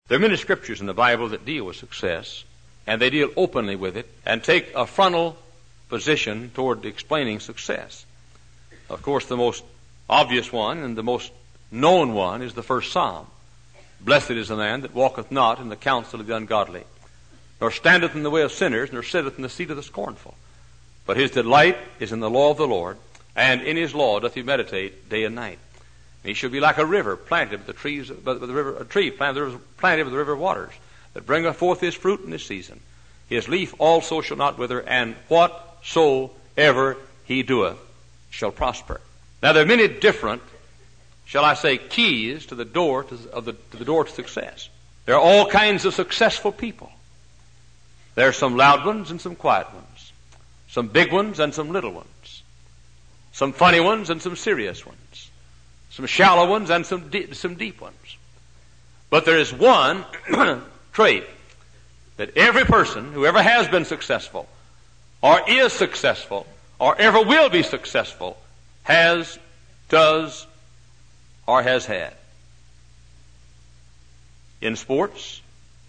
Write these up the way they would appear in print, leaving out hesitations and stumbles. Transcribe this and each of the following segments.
There are many scriptures in the Bible that deal with success, and they deal openly with it and take a frontal position toward explaining success. Of course, the most obvious one and the most known one is the first Psalm. Blessed is the man that walketh not in the counsel of the ungodly, nor standeth in the way of sinners, nor sitteth in the seat of the scornful. But his delight is in the law of the Lord, and in his law doth he meditate day and night. And he shall be like a river planted with a tree planted with the river of waters, that bringeth forth his fruit in his season. His leaf also shall not wither, and whatsoever he doeth shall prosper. Now there are many different, shall I say, keys to the door to the door to success. There are all kinds of successful people. There are some loud ones and some quiet ones, some big ones and some little ones, some funny ones and some serious ones, some shallow ones and some deep ones. But there is one trait that every person who ever has been successful, or is successful, or ever will be successful, has, does, or has had. In sports,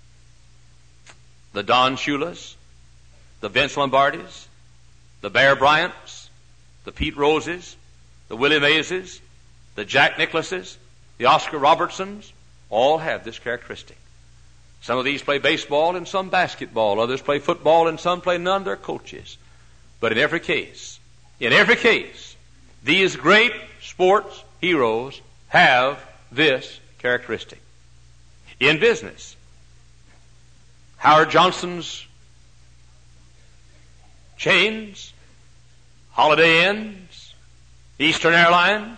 the Don Shulas, the Vince Lombardis, the Bear Bryants, the Pete Roses, the Willie Mayeses, the Jack Nicklauses, the Oscar Robertsons, all have this characteristic. Some of these play baseball and some basketball. Others play football and some play none. They're coaches. But in every case, these great sports heroes have this characteristic. In business, Howard Johnson's chains, Holiday Inns, Eastern Airlines,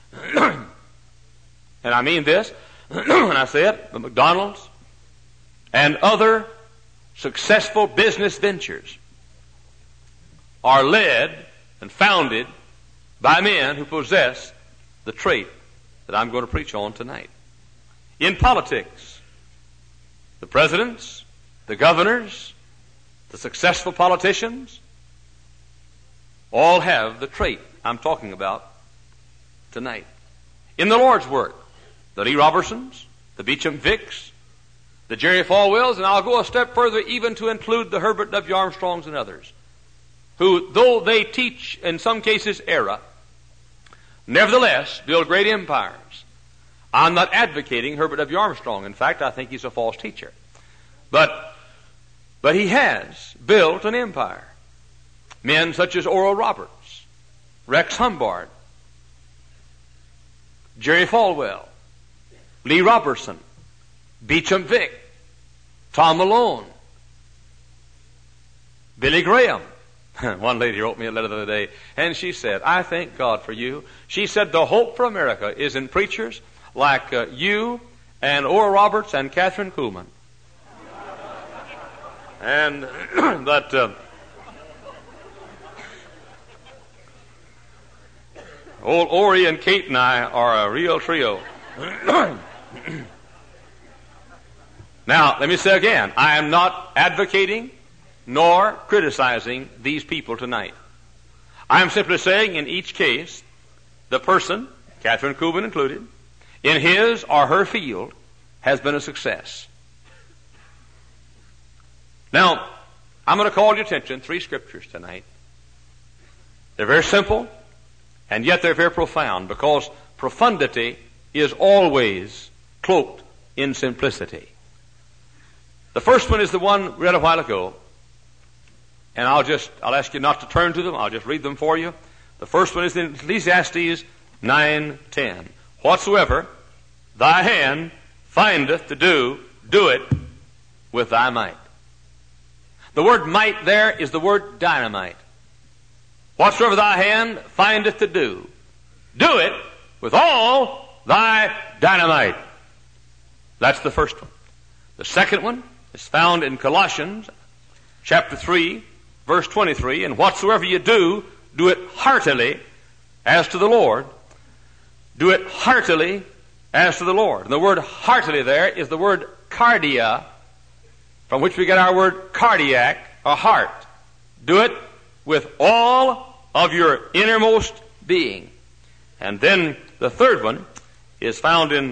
and I mean this when I say it, the McDonald's, and other successful business ventures are led and founded by men who possess the trait that I'm going to preach on tonight. In politics, the presidents, the governors, the successful politicians, all have the trait I'm talking about tonight. In the Lord's work, the Lee Robertsons, the Beecham Vicks, the Jerry Falwells, and I'll go a step further even to include the Herbert W. Armstrongs and others, who, though they teach in some cases error, nevertheless build great empires. I'm not advocating Herbert W. Armstrong. In fact, I think he's a false teacher. But he has built an empire. Men such as Oral Roberts, Rex Humbard, Jerry Falwell, Lee Robertson, Beecham Vick, Tom Malone, Billy Graham. One lady wrote me a letter the other day, and she said, I thank God for you. She said, the hope for America is in preachers like you and Oral Roberts and Catherine Kuhlman. And that old Ori and Kate and I are a real trio. Now, let me say again, I am not advocating nor criticizing these people tonight. I am simply saying in each case, the person, Catherine Kuhlman included, in his or her field has been a success. Now, I'm going to call your attention to 3 scriptures tonight. They're very simple, and yet they're very profound, because profundity is always cloaked in simplicity. The first one is the one read a while ago, and I'll ask you not to turn to them. I'll just read them for you. The first one is in Ecclesiastes 9:10. Whatsoever thy hand findeth to do, do it with thy might. The word might there is the word dynamite. Whatsoever thy hand findeth to do, do it with all thy dynamite. That's the first one. The second one is found in Colossians chapter 3, verse 23, and whatsoever you do, do it heartily as to the Lord. Do it heartily as to the Lord. And the word heartily there is the word cardia, from which we get our word cardiac, or heart. Do it with all of your innermost being. And then the third one is found in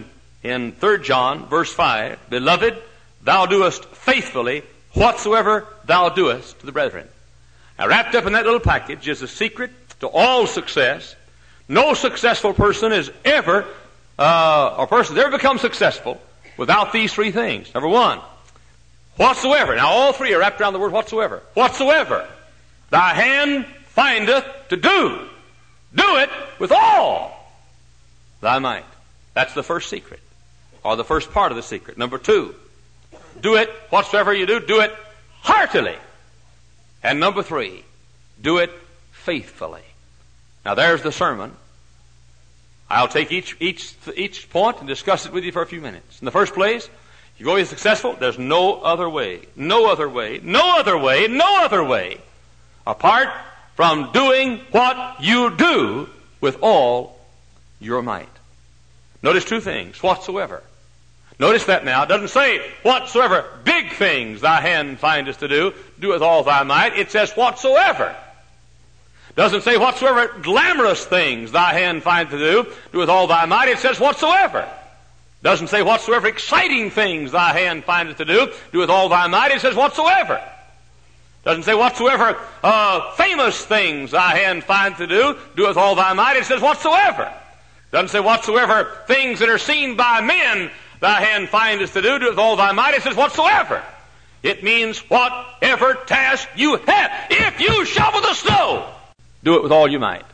in 3 John, verse 5, Beloved, thou doest faithfully whatsoever thou doest to the brethren. Now, wrapped up in that little package is the secret to all success. No successful person is ever, or person has ever become successful without these three things. Number one, whatsoever. Now, all three are wrapped around the word whatsoever. Whatsoever thy hand findeth to do, do it with all thy might. That's the first secret, or the first part of the secret. Number two, do it, whatsoever you do it heartily. And number three, do it faithfully. Now there's the sermon. I'll take each point and discuss it with you for a few minutes. In the first place, if you go to be successful, there's no other way, no other way, no other way, no other way, apart from doing what you do with all your might. Notice two things, whatsoever. Notice that now. It doesn't say whatsoever big things thy hand findeth to do, do with all thy might. It says whatsoever. Doesn't say whatsoever glamorous things thy hand findeth to do with all thy might. It says whatsoever. Doesn't say whatsoever exciting things thy hand findeth to do with all thy might. It says whatsoever. Doesn't say whatsoever famous things thy hand findeth to do with all thy might. It says whatsoever. Doesn't say whatsoever things that are seen by men thy hand findeth to do with all thy might. It says whatsoever. It means whatever task you have. If you shovel the snow, do it with all you might.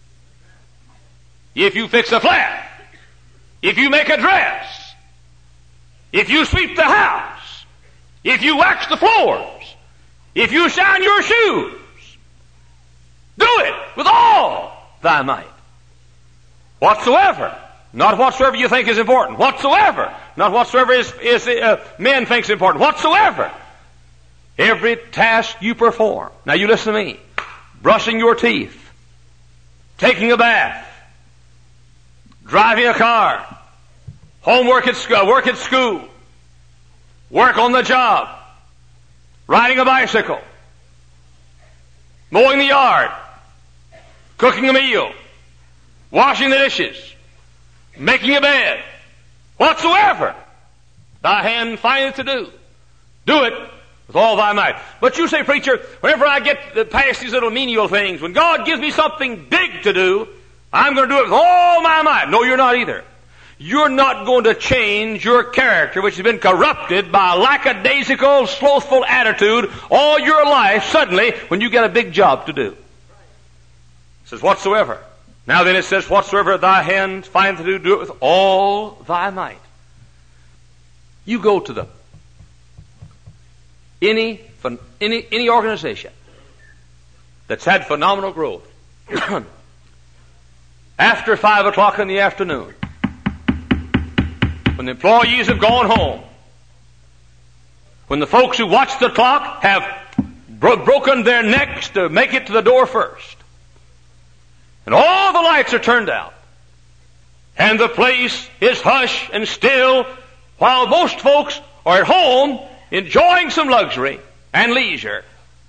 If you fix a flat, if you make a dress, if you sweep the house, if you wax the floors, if you shine your shoes, do it with all thy might. Whatsoever. Not whatsoever you think is important. Whatsoever. Not whatsoever men thinks important. Whatsoever. Every task you perform. Now you listen to me. Brushing your teeth. Taking a bath. Driving a car. Homework at school. Work at school. Work on the job. Riding a bicycle. Mowing the yard. Cooking a meal. Washing the dishes. Making a bed, whatsoever thy hand findeth to do, do it with all thy might. But you say, preacher, whenever I get past these little menial things, when God gives me something big to do, I'm going to do it with all my might. No, you're not either. You're not going to change your character, which has been corrupted by a lackadaisical, slothful attitude all your life suddenly when you get a big job to do. It says, whatsoever. Now then it says, whatsoever thy hand findeth to do it with all thy might. You go to any organization that's had phenomenal growth. After 5 o'clock in the afternoon, when the employees have gone home, when the folks who watch the clock have broken their necks to make it to the door first, and all the lights are turned out, and the place is hush and still, while most folks are at home enjoying some luxury and leisure.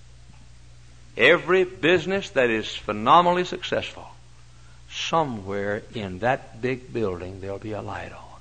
Every business that is phenomenally successful, somewhere in that big building there'll be a light on.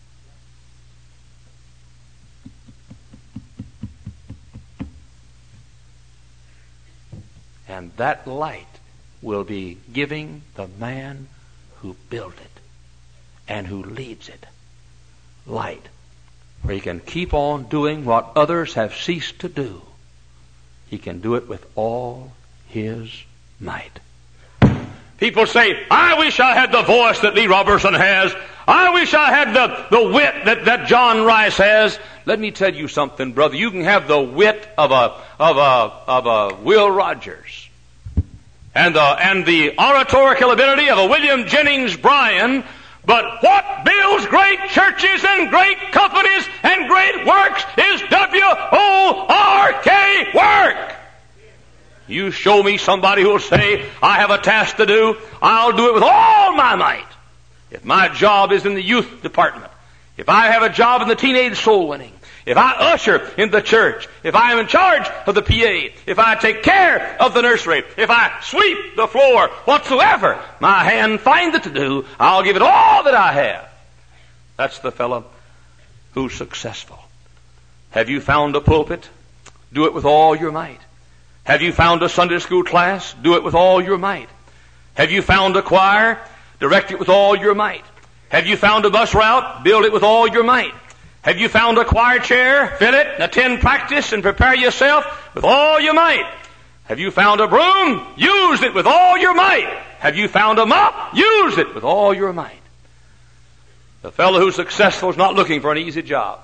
And that light will be giving the man who built it and who leads it light, where he can keep on doing what others have ceased to do. He can do it with all his might. People say, I wish I had the voice that Lee Roberson has. I wish I had the wit that John Rice has. Let me tell you something, brother. You can have the wit of a Will Rogers and the oratorical ability of a William Jennings Bryan, but what builds great churches and great companies and great works is W-O-R-K, work. You show me somebody who will say, I have a task to do, I'll do it with all my might. If my job is in the youth department, if I have a job in the teenage soul winning, if I usher in the church, if I am in charge of the PA, if I take care of the nursery, if I sweep the floor, whatsoever my hand findeth to do, I'll give it all that I have. That's the fellow who's successful. Have you found a pulpit? Do it with all your might. Have you found a Sunday school class? Do it with all your might. Have you found a choir? Direct it with all your might. Have you found a bus route? Build it with all your might. Have you found a choir chair? Fill it, attend practice, and prepare yourself with all your might. Have you found a broom? Use it with all your might. Have you found a mop? Use it with all your might. The fellow who's successful is not looking for an easy job.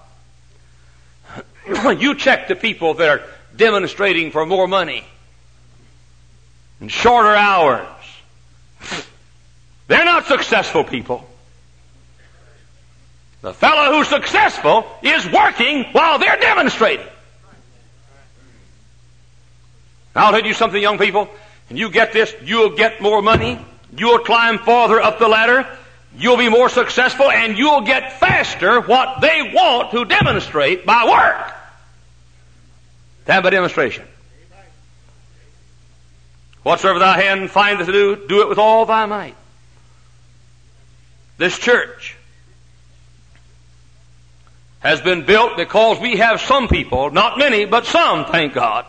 You check the people that are demonstrating for more money and shorter hours. They're not successful people. The fellow who's successful is working while they're demonstrating. Now, I'll tell you something, young people, and you get this, you'll get more money, you'll climb farther up the ladder, you'll be more successful, and you'll get faster what they want to demonstrate by work than by demonstration. Whatsoever thy hand findeth to do, do it with all thy might. This church has been built because we have some people, not many, but some, thank God,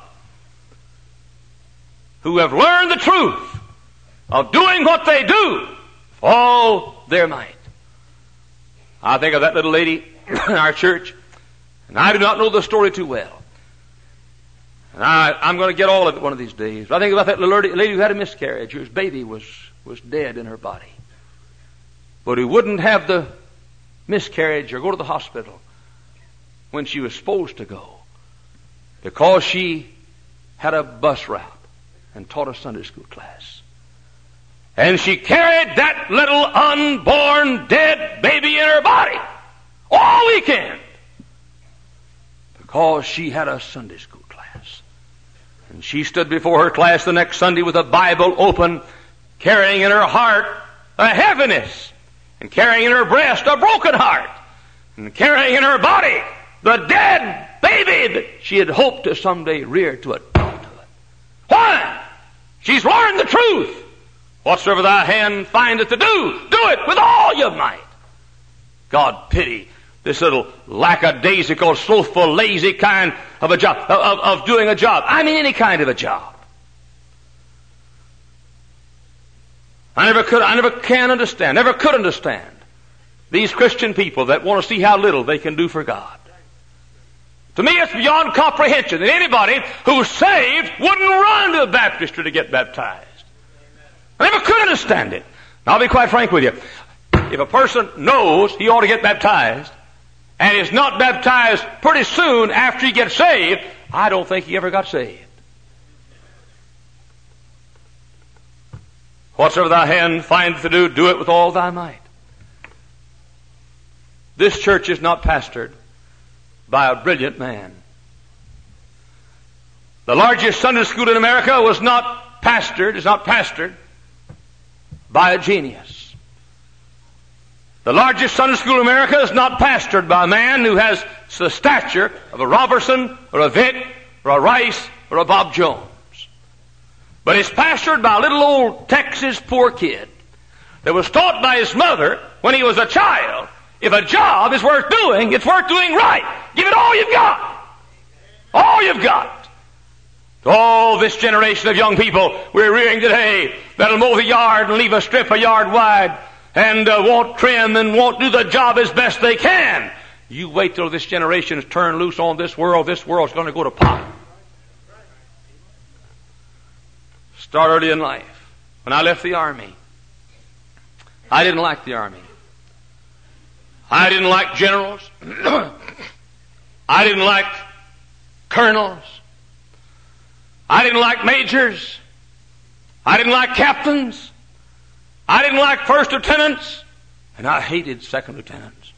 who have learned the truth of doing what they do with all their might. I think of that little lady in our church, and I do not know the story too well. And I'm going to get all of it one of these days. But I think about that little lady who had a miscarriage, whose baby was dead in her body, but who wouldn't have the miscarriage or go to the hospital when she was supposed to go, because she had a bus route and taught a Sunday school class. And she carried that little unborn dead baby in her body all weekend because she had a Sunday school class. And she stood before her class the next Sunday with a Bible open, carrying in her heart a heaviness, and carrying in her breast a broken heart, and carrying in her body the dead baby that she had hoped to someday rear to adulthood. Why? She's learned the truth. Whatsoever thy hand findeth to do, do it with all your might. God pity this little lackadaisical, slothful, lazy kind of a job, of doing a job. I mean any kind of a job. I never could understand these Christian people that want to see how little they can do for God. To me, it's beyond comprehension that anybody who's saved wouldn't run to a baptistry to get baptized. I never could understand it. Now, I'll be quite frank with you. If a person knows he ought to get baptized and is not baptized pretty soon after he gets saved, I don't think he ever got saved. Whatsoever thy hand findeth to do, do it with all thy might. This church is not pastored by a brilliant man. The largest Sunday school in America is not pastored by a genius. The largest Sunday school in America is not pastored by a man who has the stature of a Robertson or a Vick or a Rice or a Bob Jones. But it's pastored by a little old Texas poor kid that was taught by his mother when he was a child, if a job is worth doing, it's worth doing right. Give it all you've got. All you've got. Oh, this generation of young people we're rearing today that'll mow the yard and leave a strip a yard wide and won't trim and won't do the job as best they can. You wait till this generation is turned loose on this world's going to go to pot. Start early in life. When I left the Army, I didn't like the Army. I didn't like generals. I didn't like colonels. I didn't like majors. I didn't like captains. I didn't like first lieutenants. And I hated second lieutenants.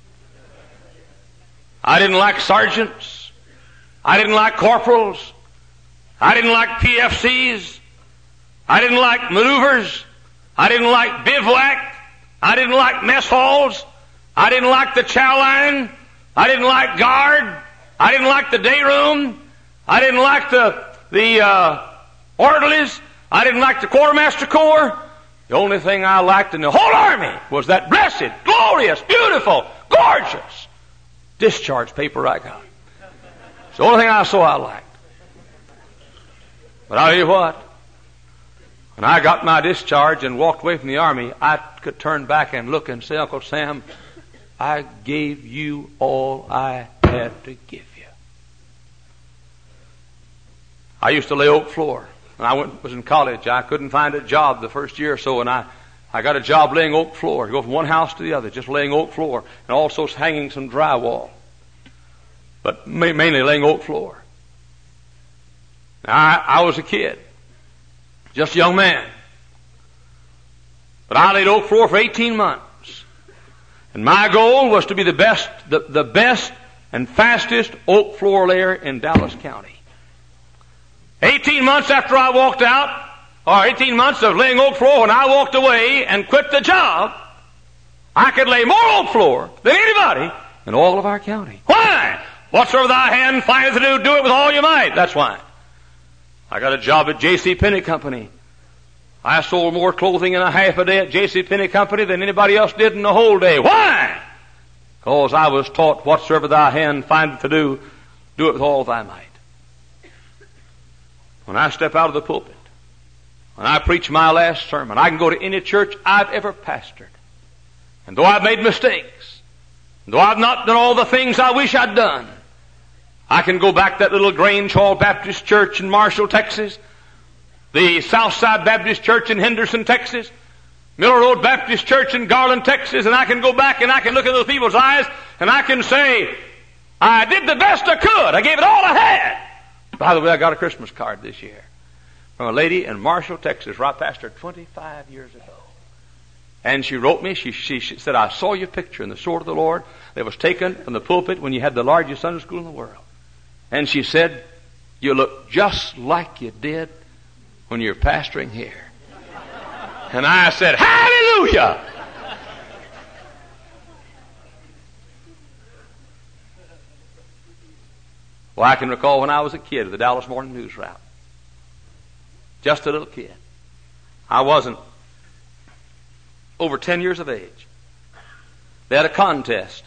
I didn't like sergeants. I didn't like corporals. I didn't like PFCs. I didn't like maneuvers. I didn't like bivouac. I didn't like mess halls. I didn't like the chow line. I didn't like guard. I didn't like the day room. I didn't like the orderlies. I didn't like the quartermaster corps. The only thing I liked in the whole army was that blessed, glorious, beautiful Gorgeous discharge paper I got. It's the only thing I saw I liked. But I'll tell you what, when I got my discharge and walked away from the Army, I could turn back and look and say, Uncle Sam, I gave you all I had to give you. I used to lay oak floor. When I was in college, I couldn't find a job the first year or so, and I got a job laying oak floor. Go from one house to the other, just laying oak floor, and also hanging some drywall. But mainly laying oak floor. Now, I was a kid, just a young man. But I laid oak floor for 18 months. And my goal was to be the best and fastest oak floor layer in Dallas County. 18 months after I walked out, or 18 months of laying oak floor, when I walked away and quit the job, I could lay more oak floor than anybody in all of our county. Why? Whatsoever thy hand findeth to do, do it with all your might. That's why. I got a job at J.C. Penney Company. I sold more clothing in a half a day at J.C. Penney Company than anybody else did in the whole day. Why? Because I was taught whatsoever thy hand findeth to do, do it with all thy might. When I step out of the pulpit, when I preach my last sermon, I can go to any church I've ever pastored. And though I've made mistakes, though I've not done all the things I wish I'd done, I can go back to that little Grange Hall Baptist Church in Marshall, Texas, the Southside Baptist Church in Henderson, Texas, Miller Road Baptist Church in Garland, Texas, and I can go back and I can look at those people's eyes and I can say, I did the best I could. I gave it all I had. By the way, I got a Christmas card this year from a lady in Marshall, Texas, where I pastored 25 years ago. And she wrote me, she said, I saw your picture in the Sword of the Lord that was taken from the pulpit when you had the largest Sunday school in the world. And she said, you look just like you did when you're pastoring here. And I said, hallelujah! Well, I can recall when I was a kid at the Dallas Morning News route. Just a little kid. I wasn't over 10 years of age. They had a contest.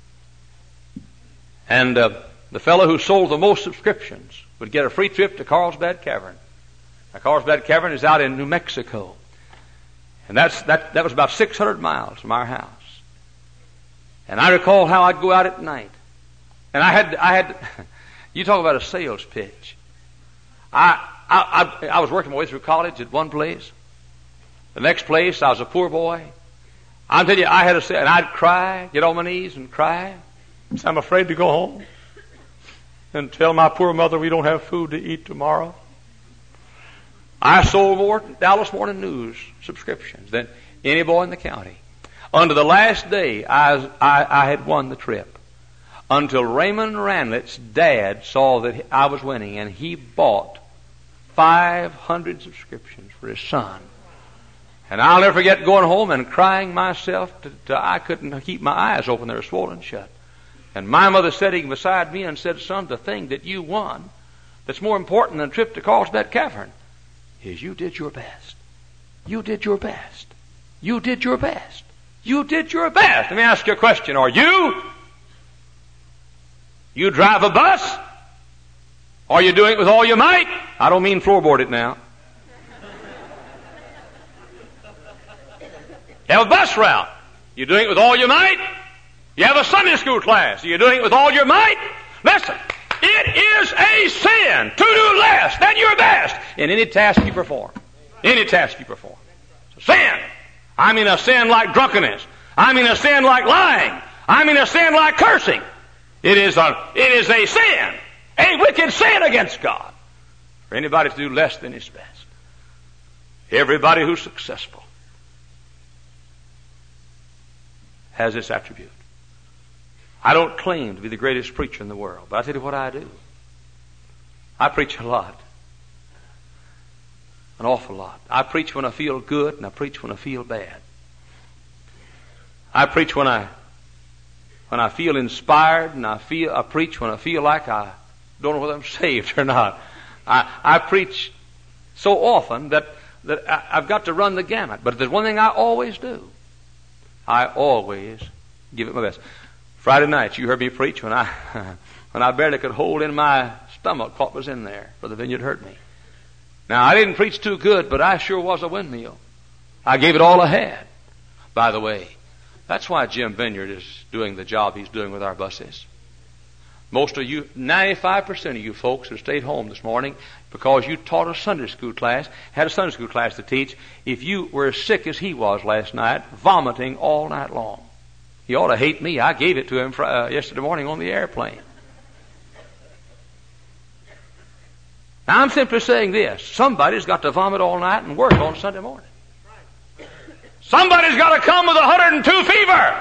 And the fellow who sold the most subscriptions would get a free trip to Carlsbad Cavern. Now, Carlsbad Cavern is out in New Mexico. And that was about 600 miles from our house. And I recall how I'd go out at night. And I had you talk about a sales pitch. I was working my way through college at one place. The next place, I was a poor boy. I'm telling you, I had and I'd cry, get on my knees and cry. So I'm afraid to go home and tell my poor mother we don't have food to eat tomorrow. I sold more Dallas Morning News subscriptions than any boy in the county. Under the last day, I had won the trip. Until Raymond Ranlett's dad saw that I was winning, and he bought 500 subscriptions for his son. And I'll never forget going home and crying myself to I couldn't keep my eyes open. They were swollen shut. And my mother sitting beside me and said, son, the thing that you won that's more important than a trip to Carlsbad Cavern is you did your best. You did your best. You did your best. You did your best. Let me ask you a question. Are you? You drive a bus? Are you doing it with all your might? I don't mean floorboard it now. You have a bus route. You doing it with all your might? You have a Sunday school class. Are you doing it with all your might? Listen, it is a sin to do less than your best in any task you perform. Any task you perform. It's a sin. I mean a sin like drunkenness. I mean a sin like lying. I mean a sin like cursing. It is a sin, a wicked sin against God, for anybody to do less than his best. Everybody who's successful has this attribute. I don't claim to be the greatest preacher in the world, but I tell you what I do. I preach a lot. An awful lot. I preach when I feel good, and I preach when I feel bad. I preach when I feel inspired, and I preach when I feel like I don't know whether I'm saved or not. I preach so often that I've got to run the gamut. But there's one thing I always do. I always give it my best. Friday night, you heard me preach when I barely could hold in my stomach what was in there. Brother Vineyard hurt me. Now, I didn't preach too good, but I sure was a windmill. I gave it all I had. By the way, that's why Jim Vineyard is doing the job he's doing with our buses. Most of you, 95% of you folks who stayed home this morning because you taught a Sunday school class, had a Sunday school class to teach, if you were as sick as he was last night, vomiting all night long. He ought to hate me. I gave it to him yesterday morning on the airplane. Now, I'm simply saying this. Somebody's got to vomit all night and work on Sunday morning. Somebody's got to come with 102 fever.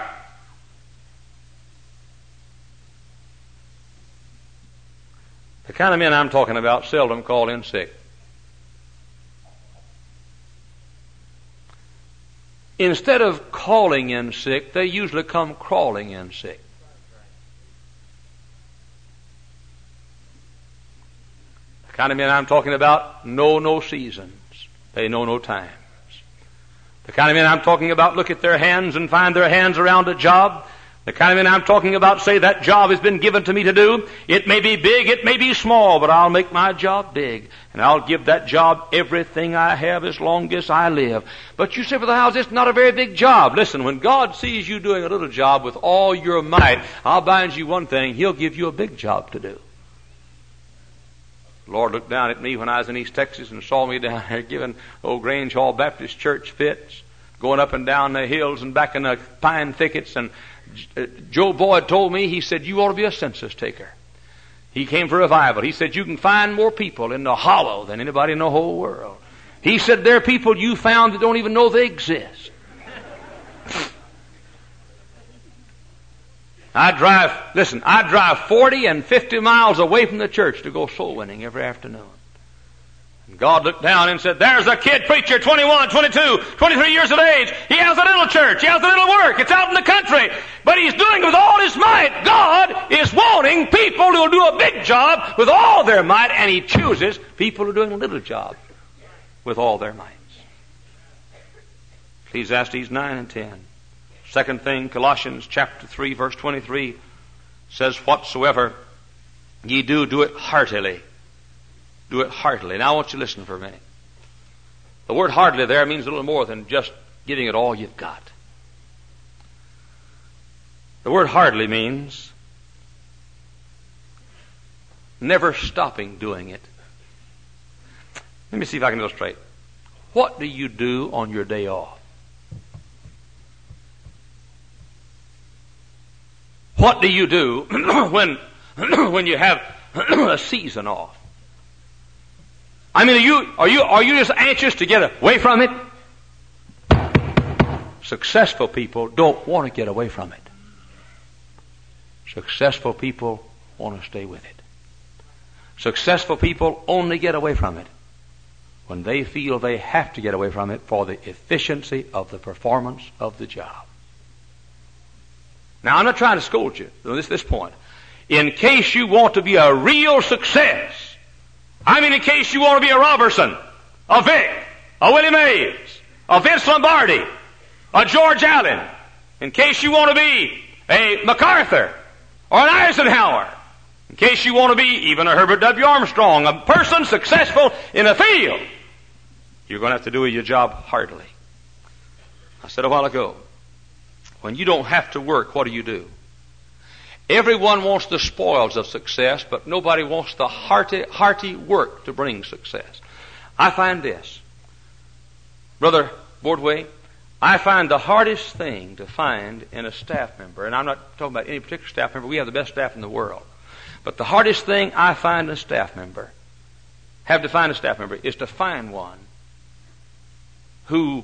The kind of men I'm talking about seldom call in sick. Instead of calling in sick, they usually come crawling in sick. The kind of men I'm talking about know no seasons. They know no times. The kind of men I'm talking about look at their hands and find their hands around a job. The kind of men I'm talking about say, that job has been given to me to do. It may be big, it may be small, but I'll make my job big. And I'll give that job everything I have as long as I live. But you say, Brother Howes, it's not a very big job. Listen, when God sees you doing a little job with all your might, I'll bind you one thing, He'll give you a big job to do. The Lord looked down at me when I was in East Texas and saw me down there giving old Grange Hall Baptist Church fits, going up and down the hills and back in the pine thickets. And Joe Boyd told me, he said, you ought to be a census taker. He came for revival. He said, you can find more people in the hollow than anybody in the whole world. He said, there are people you found that don't even know they exist. I drive 40 and 50 miles away from the church to go soul winning every afternoon. And God looked down and said, there's a kid preacher, 21, 22, 23 years of age. He has a little church. He has a little work. It's out in the country. But he's doing it with all his might. God is wanting people who will do a big job with all their might, and He chooses people who are doing a little job with all their might. Ecclesiastes 9 and 10. Second thing, Colossians chapter 3, verse 23 says, whatsoever ye do, do it heartily. Do it heartily. Now I want you to listen for a minute. The word heartily there means a little more than just giving it all you've got. The word heartily means never stopping doing it. Let me see if I can illustrate. What do you do on your day off? What do you do when you have a season off? I mean, are you just anxious to get away from it? Successful people don't want to get away from it. Successful people want to stay with it. Successful people only get away from it when they feel they have to get away from it for the efficiency of the performance of the job. Now, I'm not trying to scold you at this point. In case you want to be a real success, I mean, in case you want to be a Robertson, a Vic, a Willie Mays, a Vince Lombardi, a George Allen, in case you want to be a MacArthur or an Eisenhower, in case you want to be even a Herbert W. Armstrong, a person successful in a field, you're going to have to do your job heartily. I said a while ago, when you don't have to work, what do? Everyone wants the spoils of success, but nobody wants the hearty work to bring success. I find this, Brother Bordway, I find the hardest thing to find in a staff member, and I'm not talking about any particular staff member, we have the best staff in the world, but the hardest thing I find in a staff member, is to find one who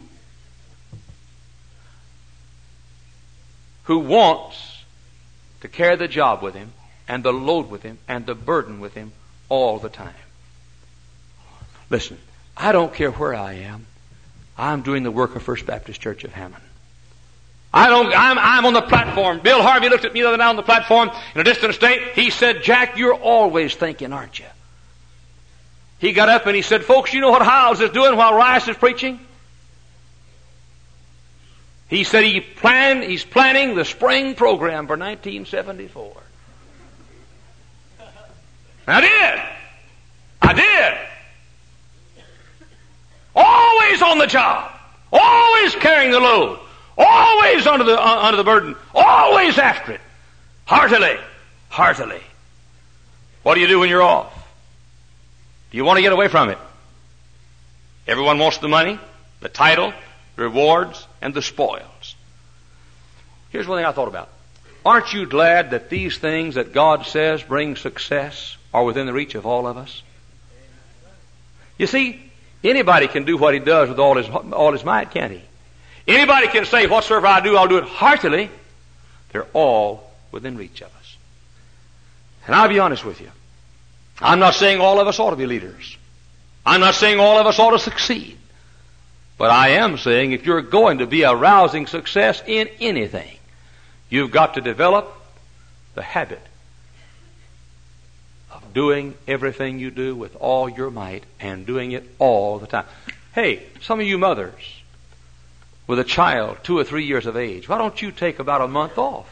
wants to carry the job with him, and the load with him, and the burden with him all the time. Listen, I don't care where I am. I'm doing the work of First Baptist Church of Hammond. I'm on the platform. Bill Harvey looked at me the other night on the platform in a distant state. He said, Jack, you're always thinking, aren't you? He got up and he said, folks, you know what Howes is doing while Rice is preaching? He said he's planning the spring program for 1974. I did. Always on the job. Always carrying the load. Always under the burden. Always after it. Heartily. What do you do when you're off? Do you want to get away from it? Everyone wants the money, the title, the rewards, and the spoils. Here's one thing I thought about. Aren't you glad that these things that God says bring success are within the reach of all of us? You see, anybody can do what he does with all his might, can't he? Anybody can say, whatsoever I do, I'll do it heartily. They're all within reach of us. And I'll be honest with you. I'm not saying all of us ought to be leaders. I'm not saying all of us ought to succeed. But I am saying if you're going to be a rousing success in anything, you've got to develop the habit of doing everything you do with all your might and doing it all the time. Hey, some of you mothers with a child 2 or 3 years of age, why don't you take about a month off?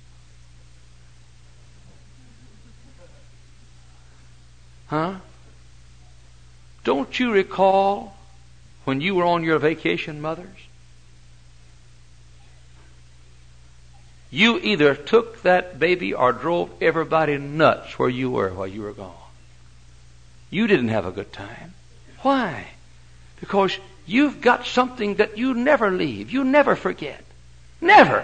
Huh? Don't you recall when you were on your vacation, mothers? You either took that baby or drove everybody nuts where you were while you were gone. You didn't have a good time. Why? Because you've got something that you never leave. You never forget. Never.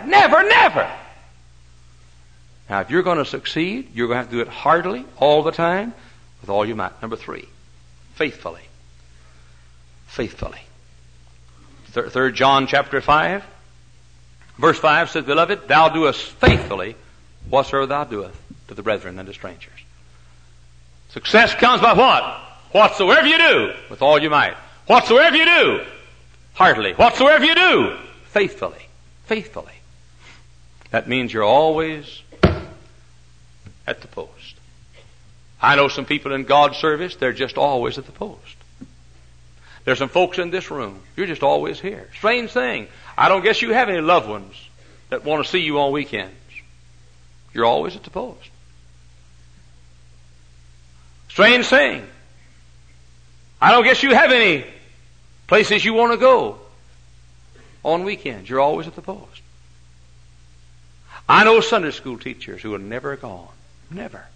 Now, if you're going to succeed, you're going to have to do it heartily, all the time, with all your might. Number 3, faithfully. 3 John chapter 5, verse 5 says, Beloved, thou doest faithfully whatsoever thou doest to the brethren and to strangers. Success comes by what? Whatsoever you do, with all your might. Whatsoever you do, heartily. Whatsoever you do, faithfully. That means you're always at the post. I know some people in God's service, they're just always at the post. There's some folks in this room, you're just always here. Strange thing, I don't guess you have any loved ones that want to see you on weekends. You're always at the post. Strange thing, I don't guess you have any places you want to go on weekends. You're always at the post. I know Sunday school teachers who are never gone. Never.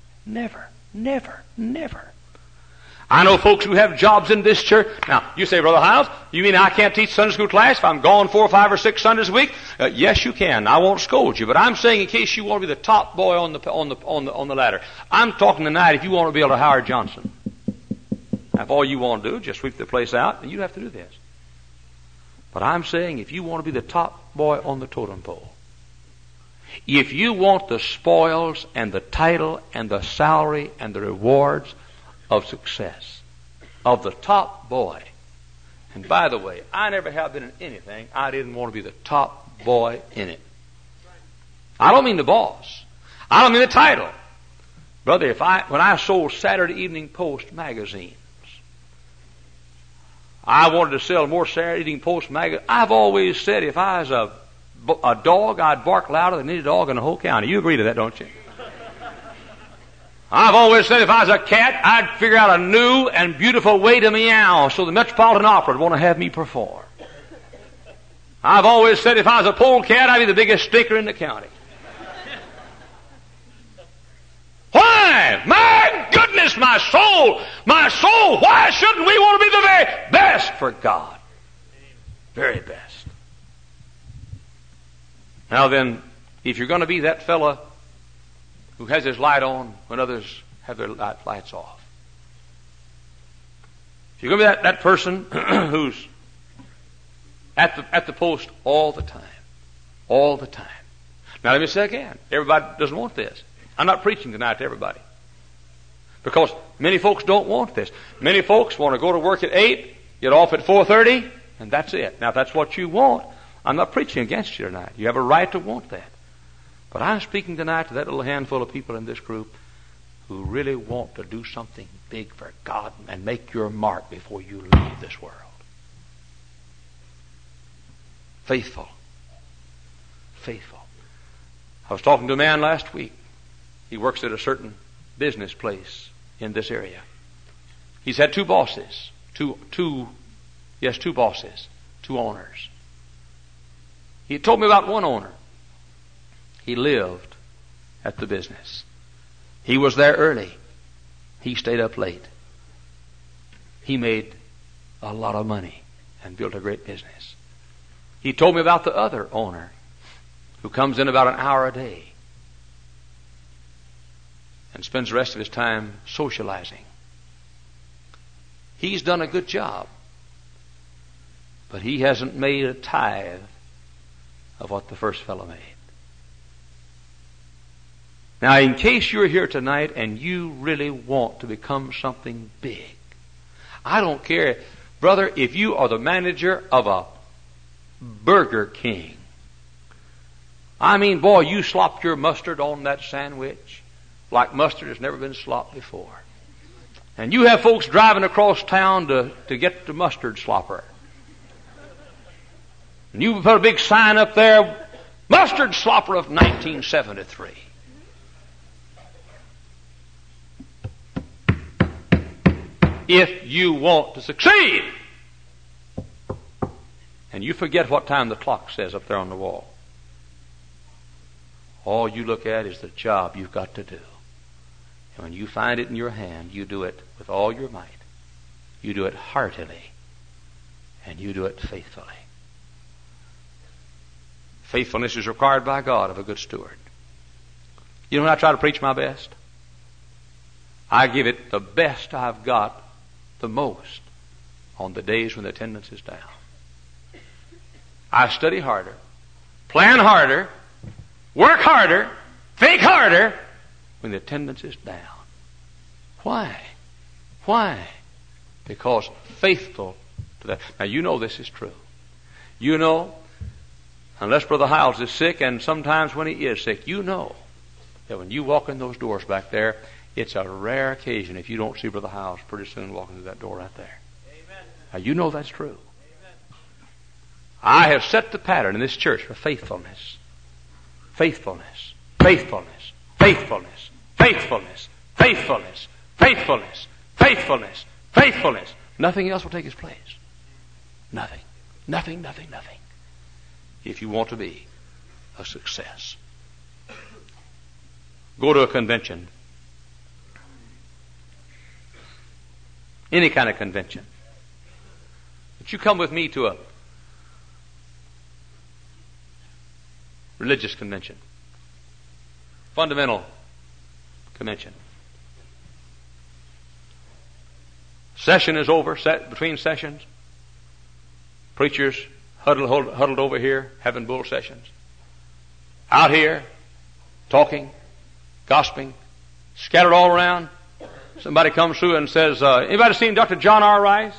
I know folks who have jobs in this church. Now, you say, Brother Hiles, you mean I can't teach Sunday school class if I'm gone 4 or 5 or 6 Sundays a week? Yes, you can. I won't scold you. But I'm saying in case you want to be the top boy on the ladder. I'm talking tonight if you want to be able to Howard Johnson. Now, if all you want to do is just sweep the place out, then you have to do this. But I'm saying if you want to be the top boy on the totem pole, if you want the spoils and the title and the salary and the rewards of success, of the top boy, and by the way, I never have been in anything I didn't want to be the top boy in it. I don't mean the boss. I don't mean the title. Brother, when I sold Saturday Evening Post magazines, I wanted to sell more Saturday Evening Post magazines. I've always said if I was a dog, I'd bark louder than any dog in the whole county. You agree to that, don't you? I've always said if I was a cat, I'd figure out a new and beautiful way to meow so the Metropolitan Opera would want to have me perform. I've always said if I was a polecat, I'd be the biggest stinker in the county. Why? My goodness, my soul, why shouldn't we want to be the very best for God? Very best. Now then, if you're going to be that fella who has his light on when others have their lights off, if you're going to be that person who's at the post all the time. Now let me say again, everybody doesn't want this. I'm not preaching tonight to everybody. Because many folks don't want this. Many folks want to go to work at 8, get off at 4:30, and that's it. Now if that's what you want, I'm not preaching against you tonight. You have a right to want that. But I'm speaking tonight to that little handful of people in this group who really want to do something big for God and make your mark before you leave this world. Faithful. Faithful. I was talking to a man last week. He works at a certain business place in this area. He's had two bosses, two bosses, two owners. He told me about one owner. He lived at the business. He was there early. He stayed up late. He made a lot of money and built a great business. He told me about the other owner who comes in about an hour a day and spends the rest of his time socializing. He's done a good job, but he hasn't made a tithe of what the first fellow made. Now, in case you're here tonight and you really want to become something big, I don't care, brother, if you are the manager of a Burger King. I mean, boy, you slopped your mustard on that sandwich like mustard has never been slopped before. And you have folks driving across town to get the mustard slopper. And you put a big sign up there, Mustard Slopper of 1973. If you want to succeed, and you forget what time the clock says up there on the wall, all you look at is the job you've got to do. And when you find it in your hand, you do it with all your might. You do it heartily. And you do it faithfully. Faithfulness is required by God of a good steward. You know, when I try to preach my best, I give it the best I've got the most on the days when the attendance is down. I study harder, plan harder, work harder, think harder when the attendance is down. Why? Why? Because faithful to that. Now, you know this is true. You know, unless Brother Hiles is sick, and sometimes when he is sick, you know that when you walk in those doors back there, it's a rare occasion if you don't see Brother Hiles pretty soon walking through that door right there. Amen. Now, you know that's true. Amen. I have set the pattern in this church for faithfulness. Faithfulness. Faithfulness. Faithfulness. Faithfulness. Faithfulness. Faithfulness. Faithfulness. Faithfulness. Nothing else will take its place. Nothing. Nothing, nothing, nothing. If you want to be a success. Go to a convention. Any kind of convention. But you come with me to a religious convention. Fundamental convention. Session is over, between sessions. Preachers huddled over here, having bull sessions. Out here, talking, gossiping, scattered all around. Somebody comes through and says, anybody seen Dr. John R. Rice?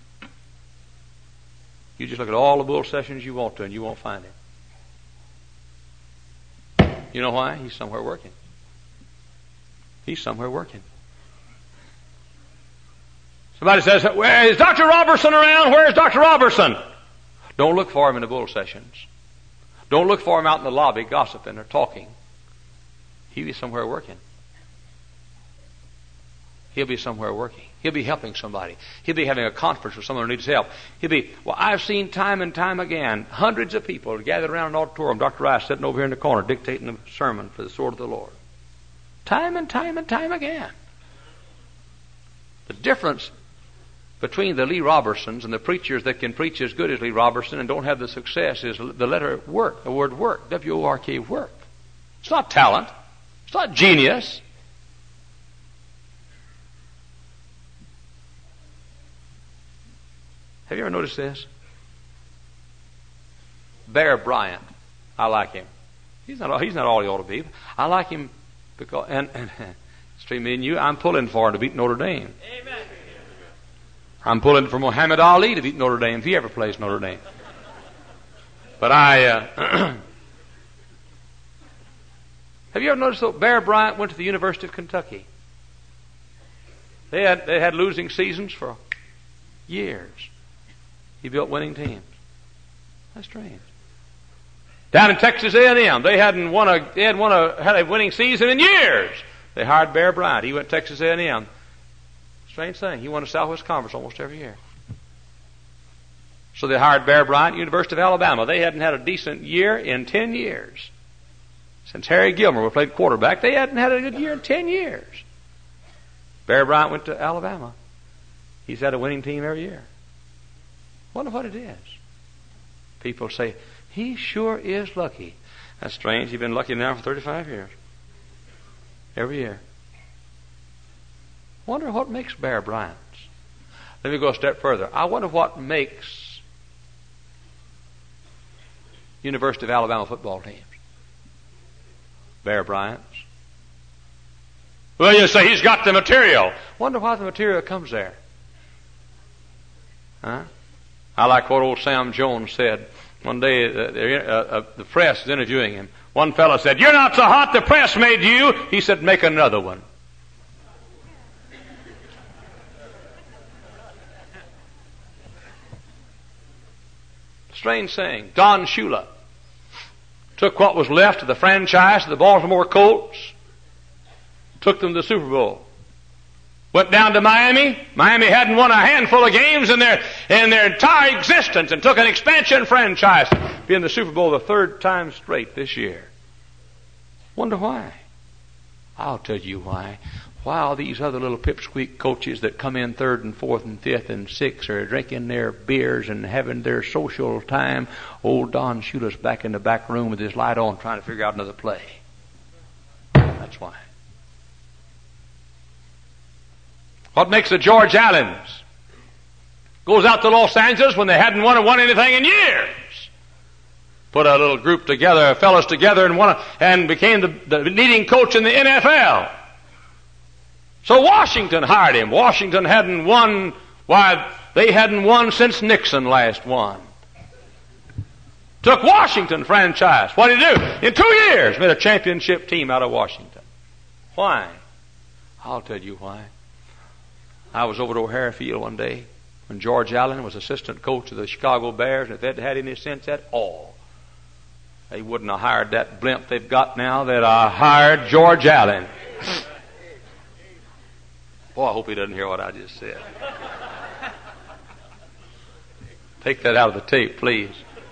You just look at all the bull sessions you want to and you won't find him. You know why? He's somewhere working. He's somewhere working. Somebody says, well, is Dr. Robertson around? Where's Dr. Robertson? Don't look for him in the bull sessions. Don't look for him out in the lobby gossiping or talking. He'll be somewhere working. He'll be somewhere working. He'll be helping somebody. He'll be having a conference with someone who needs help. I've seen time and time again hundreds of people gathered around an auditorium, Dr. Rice sitting over here in the corner dictating a sermon for the sword of the Lord. Time and time and time again. The difference between the Lee Robertsons and the preachers that can preach as good as Lee Robertson and don't have the success is the letter work, the word work, W-O-R-K, work. It's not talent. It's not genius. Have you ever noticed this? Bear Bryant. I like him. He's not all he ought to be. I like him because, and between me and you, I'm pulling for him to beat Notre Dame. Amen. I'm pulling for Muhammad Ali to beat Notre Dame if he ever plays Notre Dame. But have you ever noticed that Bear Bryant went to the University of Kentucky? They had losing seasons for years. He built winning teams. That's strange. Down in Texas A&M, they had a winning season in years. They hired Bear Bryant. He went to Texas A&M. Strange thing, he won the Southwest Conference almost every year. So they hired Bear Bryant, University of Alabama. They hadn't had a decent year in 10 years. Since Harry Gilmer played quarterback, they hadn't had a good year in 10 years. Bear Bryant went to Alabama. He's had a winning team every year. Wonder what it is. People say, he sure is lucky. That's strange. He's been lucky now for 35 years. Every year. Wonder what makes Bear Bryant's. Let me go a step further. I wonder what makes University of Alabama football teams. Bear Bryant's. Well, you say he's got the material. Wonder why the material comes there. Huh? I like what old Sam Jones said. One day, the press was interviewing him. One fellow said, "You're not so hot, the press made you." He said, "Make another one." Strange thing. Don Shula took what was left of the franchise of the Baltimore Colts, took them to the Super Bowl. Went down to Miami. Miami hadn't won a handful of games in their entire existence, and took an expansion franchise, being the Super Bowl the third time straight this year. Wonder why? I'll tell you why. While these other little pipsqueak coaches that come in third and fourth and fifth and sixth are drinking their beers and having their social time, old Don Shula's back in the back room with his light on trying to figure out another play. That's why. What makes the George Allens? Goes out to Los Angeles when they hadn't won anything in years. Put a little group together, fellas together, and became the leading coach in the NFL. So Washington hired him. Washington hadn't won, they hadn't won since Nixon last won. Took Washington franchise. What did he do? In 2 years, made a championship team out of Washington. Why? I'll tell you why. I was over at O'Hare Field one day when George Allen was assistant coach of the Chicago Bears, and if they'd had any sense at all, they wouldn't have hired that blimp they've got now that hired George Allen. Boy, I hope he doesn't hear what I just said. Take that out of the tape, please.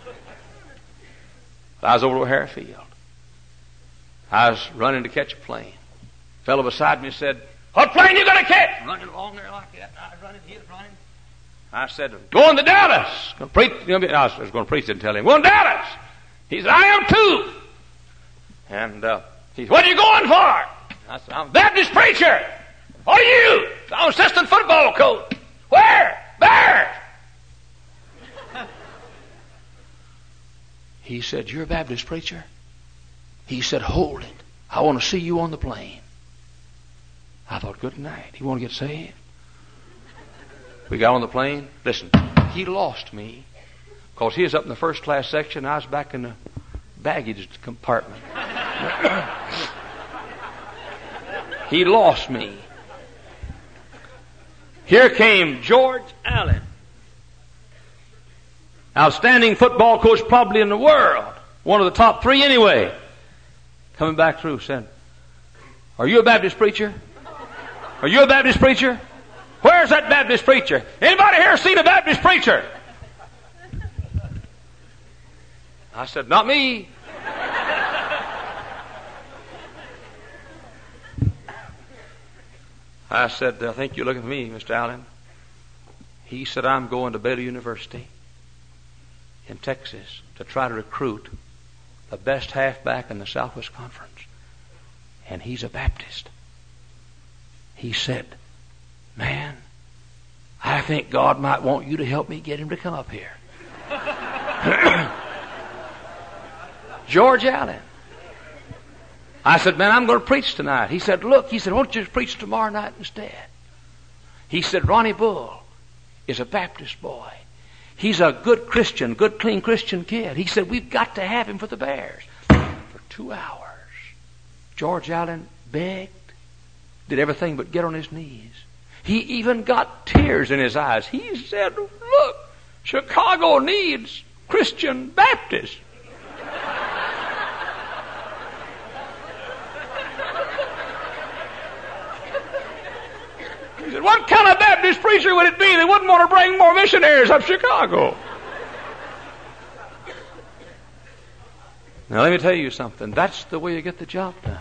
I was over at O'Hare Field. I was running to catch a plane. A fellow beside me said, "What plane you going to catch?" Running along there like that. I was running, he was running. I said, "Going to Dallas." I was going to preach, didn't tell him. "Going to Dallas." He said, "I am too." And he said, "What are you going for?" I said, "I'm a Baptist preacher." "What are you?" "I'm assistant football coach." "Where?" "Bears." He said, "You're a Baptist preacher?" He said, "Hold it. I want to see you on the plane." I thought, good night. You want to get saved? We got on the plane. Listen, he lost me because he was up in the first class section. I was back in the baggage compartment. He lost me. Here came George Allen, outstanding football coach probably in the world, one of the top 3 anyway, coming back through saying, "Are you a Baptist preacher? Are you a Baptist preacher? Where's that Baptist preacher? Anybody here seen a Baptist preacher?" I said, "Not me." I said, "I think you're looking for me, Mr. Allen." He said, "I'm going to Baylor University in Texas to try to recruit the best halfback in the Southwest Conference. And he's a Baptist." He said, "Man, I think God might want you to help me get him to come up here." George Allen. I said, "Man, I'm going to preach tonight." He said, "Look," he said, "why don't you just preach tomorrow night instead?" He said, "Ronnie Bull is a Baptist boy. He's a good Christian, good, clean Christian kid." He said, "We've got to have him for the Bears." For 2 hours, George Allen begged, did everything but get on his knees. He even got tears in his eyes. He said, "Look, Chicago needs Christian Baptists." He said, what kind of Baptist preacher would it be that wouldn't want to bring more missionaries up Chicago? Now let me tell you something. That's the way you get the job done.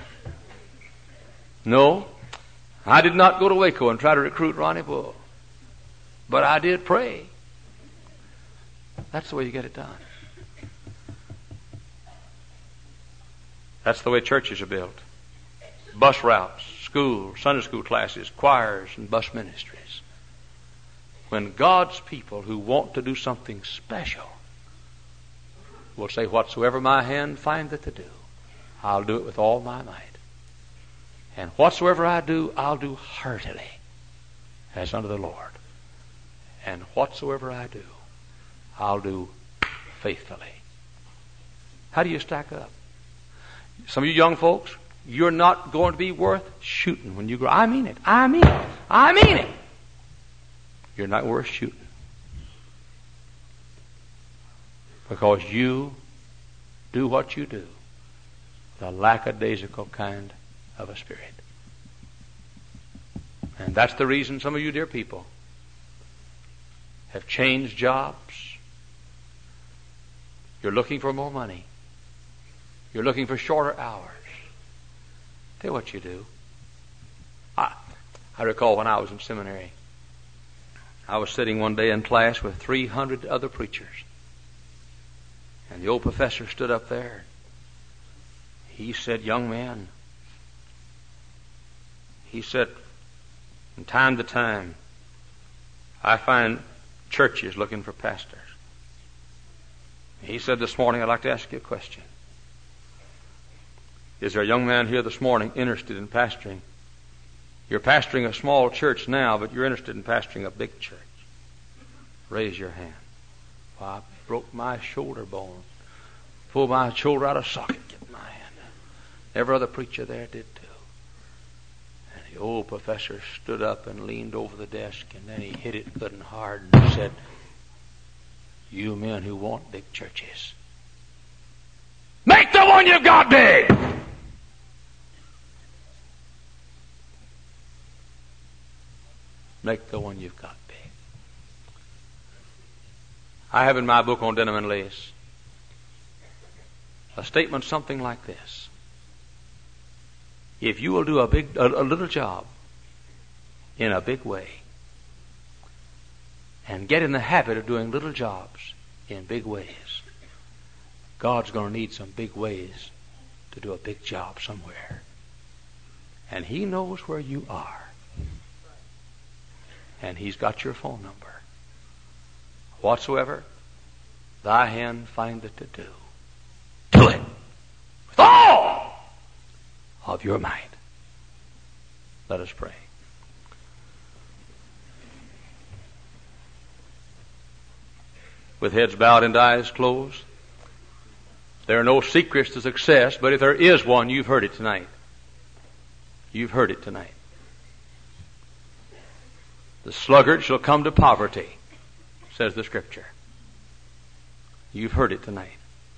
No, I did not go to Waco and try to recruit Ronnie Bull. But I did pray. That's the way you get it done. That's the way churches are built. Bus routes, schools, Sunday school classes, choirs, and bus ministries. When God's people who want to do something special will say, whatsoever my hand findeth to do, I'll do it with all my might. And whatsoever I do, I'll do heartily, as unto the Lord. And whatsoever I do, I'll do faithfully. How do you stack up? Some of you young folks, you're not going to be worth shooting when you grow. I mean it. I mean it. I mean it. You're not worth shooting. Because you do what you do with a lackadaisical kind of a spirit. And that's the reason some of you dear people have changed jobs. You're looking for more money. You're looking for shorter hours. Tell you what you do. I recall when I was in seminary, I was sitting one day in class with 300 other preachers. And the old professor stood up there. He said, young man, he said, from time to time, I find churches looking for pastors. He said, this morning, I'd like to ask you a question. Is there a young man here this morning interested in pastoring? You're pastoring a small church now, but you're interested in pastoring a big church. Raise your hand. Well, I broke my shoulder bone. Pulled my shoulder out of socket. Get my hand up. Every other preacher there did too. And the old professor stood up and leaned over the desk, and then he hit it good and hard and said, you men who want big churches, make the one you've got big! Make the one you've got big. I have in my book on denim and lace a statement something like this. If you will do a little job in a big way and get in the habit of doing little jobs in big ways, God's going to need some big ways to do a big job somewhere. And He knows where you are. And He's got your phone number. Whatsoever thy hand findeth to do, do it with all of your might. Let us pray. With heads bowed and eyes closed, there are no secrets to success, but if there is one, you've heard it tonight. You've heard it tonight. The sluggard shall come to poverty, says the Scripture. You've heard it tonight.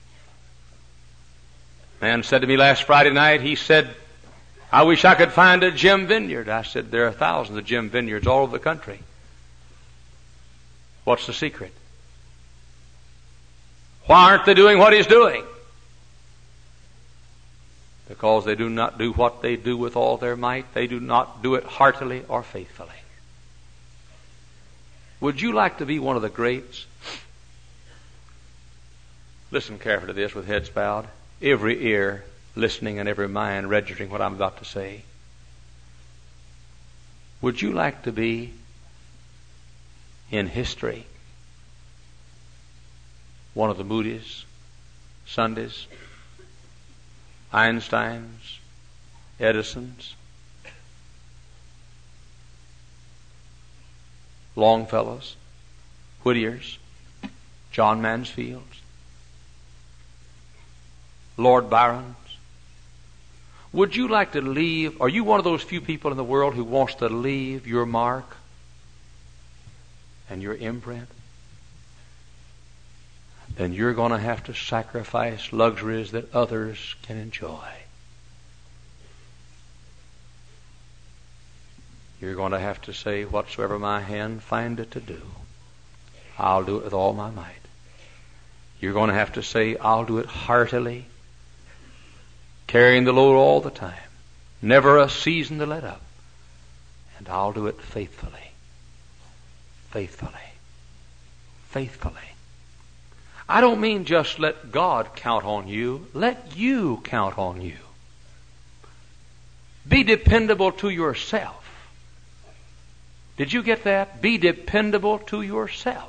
Man said to me last Friday night, he said, I wish I could find a Jim Vineyard. I said, there are thousands of Jim Vineyards all over the country. What's the secret? Why aren't they doing what he's doing? Because they do not do what they do with all their might. They do not do it heartily or faithfully. Would you like to be one of the greats? Listen carefully to this with heads bowed. Every ear listening and every mind registering what I'm about to say. Would you like to be in history one of the Moody's, Sundays, Einsteins, Edisons, Longfellows, Whittiers, John Mansfields, Lord Byrons? Would you like to leave? Are you one of those few people in the world who wants to leave your mark and your imprint? Then you're going to have to sacrifice luxuries that others can enjoy. You're going to have to say, whatsoever my hand findeth to do, I'll do it with all my might. You're going to have to say, I'll do it heartily, carrying the load all the time, never a season to let up. And I'll do it faithfully, faithfully, faithfully. I don't mean just let God count on you. Let you count on you. Be dependable to yourself. Did you get that? Be dependable to yourself.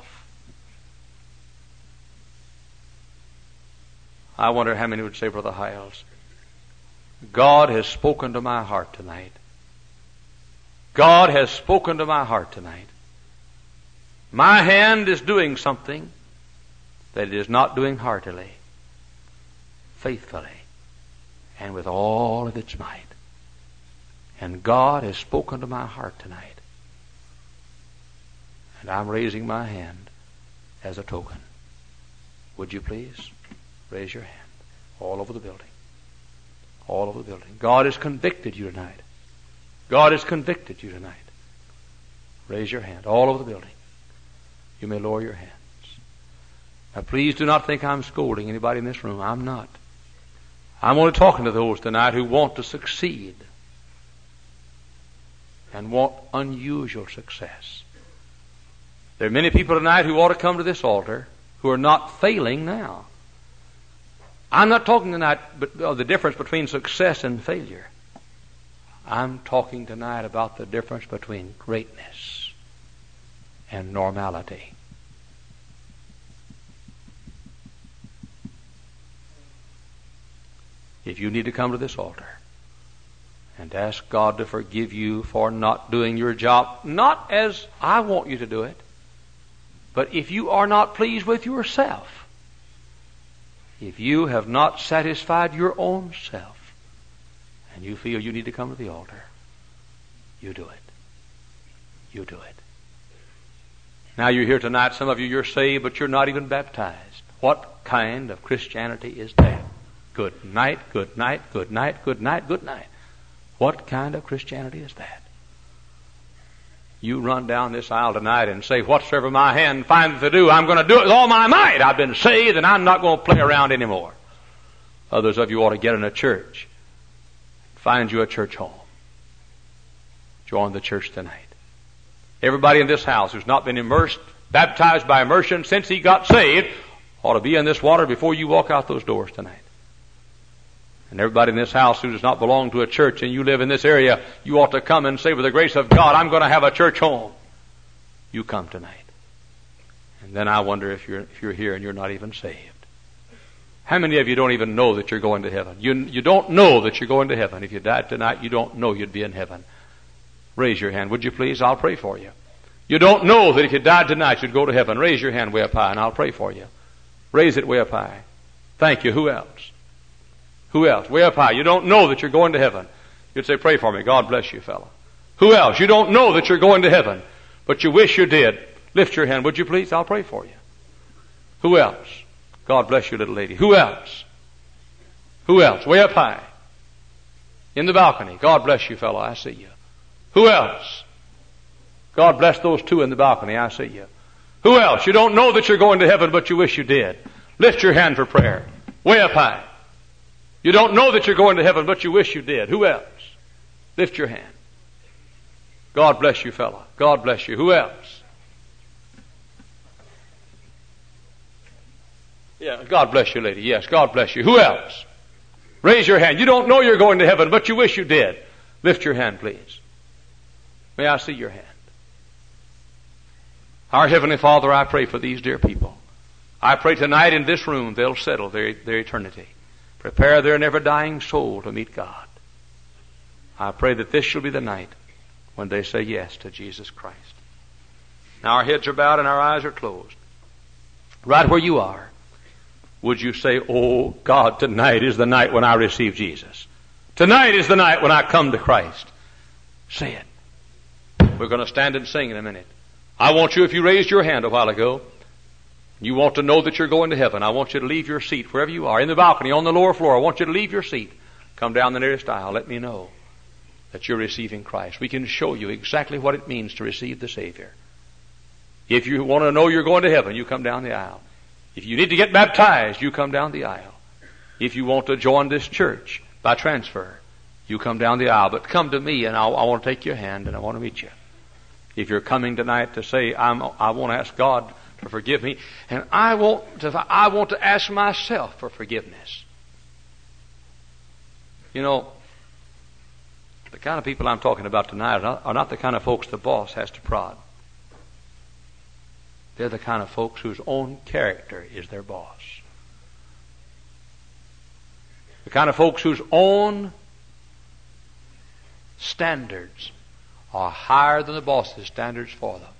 I wonder how many would say, Brother Hiles, God has spoken to my heart tonight. God has spoken to my heart tonight. My hand is doing something that it is not doing heartily, faithfully, and with all of its might. And God has spoken to my heart tonight. And I'm raising my hand as a token. Would you please raise your hand all over the building? All over the building. God has convicted you tonight. God has convicted you tonight. Raise your hand all over the building. You may lower your hands. Now please do not think I'm scolding anybody in this room. I'm not. I'm only talking to those tonight who want to succeed and want unusual success. There are many people tonight who ought to come to this altar who are not failing now. I'm not talking tonight of the difference between success and failure. I'm talking tonight about the difference between greatness and normality. If you need to come to this altar and ask God to forgive you for not doing your job, not as I want you to do it, but if you are not pleased with yourself, if you have not satisfied your own self, and you feel you need to come to the altar, you do it. You do it. Now you're here tonight, some of you, you're saved, but you're not even baptized. What kind of Christianity is that? Good night, good night, good night, good night, good night. What kind of Christianity is that? You run down this aisle tonight and say, whatsoever my hand findeth to do, I'm going to do it with all my might. I've been saved and I'm not going to play around anymore. Others of you ought to get in a church. Find you a church home. Join the church tonight. Everybody in this house who's not been immersed, baptized by immersion since he got saved, ought to be in this water before you walk out those doors tonight. And everybody in this house who does not belong to a church and you live in this area, you ought to come and say, with the grace of God, I'm going to have a church home. You come tonight. And then I wonder if you're here and you're not even saved. How many of you don't even know that you're going to heaven? You don't know that you're going to heaven. If you died tonight, you don't know you'd be in heaven. Raise your hand, would you please? I'll pray for you. You don't know that if you died tonight, you'd go to heaven. Raise your hand way up high and I'll pray for you. Raise it way up high. Thank you. Who else? Who else? Way up high. You don't know that you're going to heaven. You'd say, pray for me. God bless you, fellow. Who else? You don't know that you're going to heaven, but you wish you did. Lift your hand, would you please? I'll pray for you. Who else? God bless you, little lady. Who else? Who else? Way up high. In the balcony. God bless you, fellow. I see you. Who else? God bless those two in the balcony. I see you. Who else? You don't know that you're going to heaven, but you wish you did. Lift your hand for prayer. Way up high. You don't know that you're going to heaven, but you wish you did. Who else? Lift your hand. God bless you, fella. God bless you. Who else? Yeah, God bless you, lady. Yes, God bless you. Who else? Raise your hand. You don't know you're going to heaven, but you wish you did. Lift your hand, please. May I see your hand? Our Heavenly Father, I pray for these dear people. I pray tonight in this room they'll settle their eternity. Prepare their never-dying soul to meet God. I pray that this shall be the night when they say yes to Jesus Christ. Now our heads are bowed and our eyes are closed. Right where you are, would you say, oh God, tonight is the night when I receive Jesus. Tonight is the night when I come to Christ. Say it. We're going to stand and sing in a minute. I want you, if you raised your hand a while ago, you want to know that you're going to heaven, I want you to leave your seat wherever you are, in the balcony, on the lower floor. I want you to leave your seat. Come down the nearest aisle. Let me know. that you're receiving Christ. We can show you exactly what it means to receive the Savior. If you want to know you're going to heaven, you come down the aisle. If you need to get baptized, you come down the aisle. If you want to join this church by transfer, you come down the aisle. But come to me and I want to take your hand and I want to meet you. If you're coming tonight to say, I want to ask God to forgive me, and I want to ask myself for forgiveness. You know, the kind of people I'm talking about tonight are not the kind of folks the boss has to prod. They're the kind of folks whose own character is their boss. The kind of folks whose own standards are higher than the boss's standards for them.